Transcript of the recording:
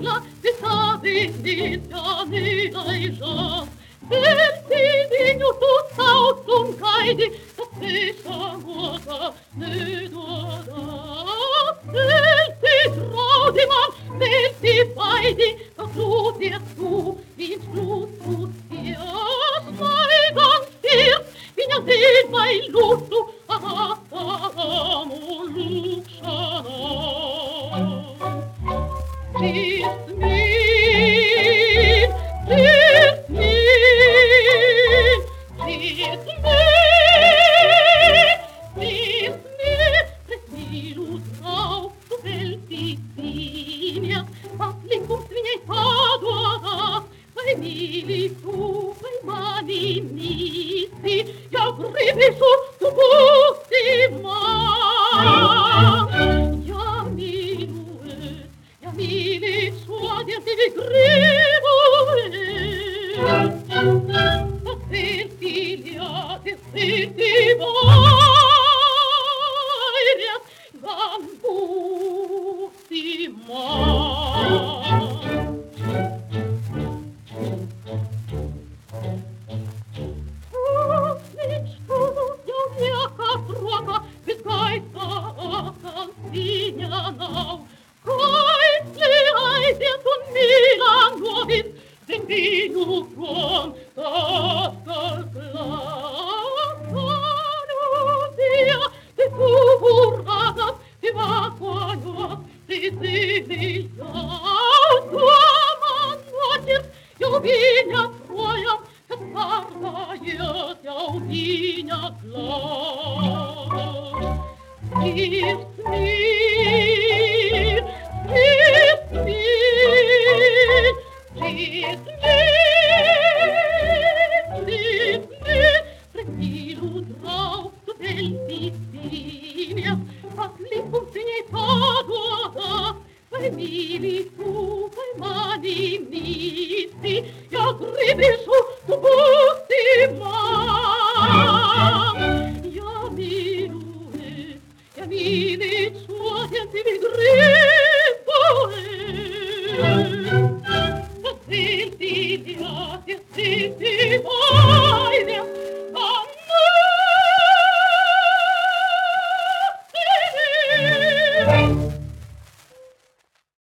là, det savait pianera e già. Perfidio tutta autum caidi, la stessa vuota ne duoda. Selti trodiman, selti faidi, la fluti a tu, in flutu tias, mai dansir, vigna sid mai lutu, amor luxana. Tis min, tis min, tis min, tis min, prestilus au, tu velticinia, applicum sviniei paduada, vai mili tu, vai mani misti, ja gribi su, tu busti ja minue, ja mili sua, dir ti vi gribu Cecilia, Cecilia, den vino from the de curradas, de vacuanos, de Sicilia, tua manuatir, eu vinha troia, que sarda eu vinha glad. Kiss me, kiss me, kiss me, kiss me, Prestilus drauf zu Velticinia, applicum sviniei paduada, vai mili tu, vai mani misti, ja gribi su, tu busti ja minue, ja mili sua, ti vi gribo Cecilia, Cecilia,